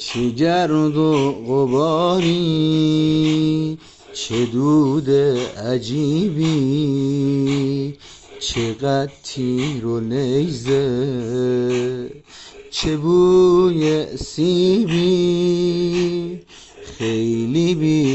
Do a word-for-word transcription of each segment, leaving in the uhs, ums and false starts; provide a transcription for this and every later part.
چه گرد و غباری، چه دود عجیبی، چقدر تیر و نیزه، چه بوی سیبی، خیلی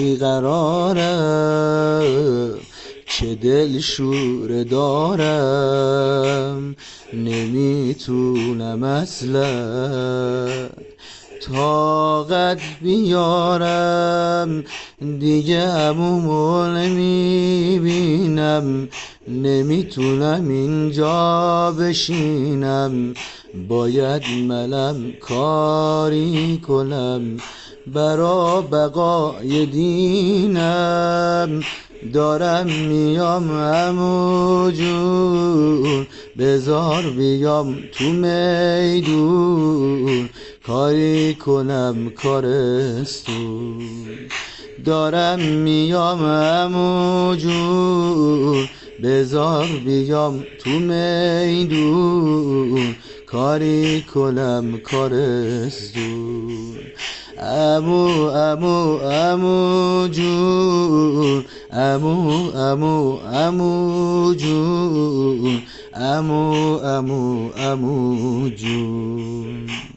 بیقرارم، چه دلشوره دارم، نمیتونم اصلا طاقت بیارم، دیگه عمومو نمیبینم، نمیتونم اینجا بشینم، باید منم کاری کنم برا بقای دینم. دارم میام عمو جون، بذار بیام تو میدون، کاری کنم کارستون. دارم میام عمو جون، بذار بیام تو میدون، کاری کنم کارستون. عمو عمو عمو جون، عمو عمو عمو جون، عمو عمو عمو جون.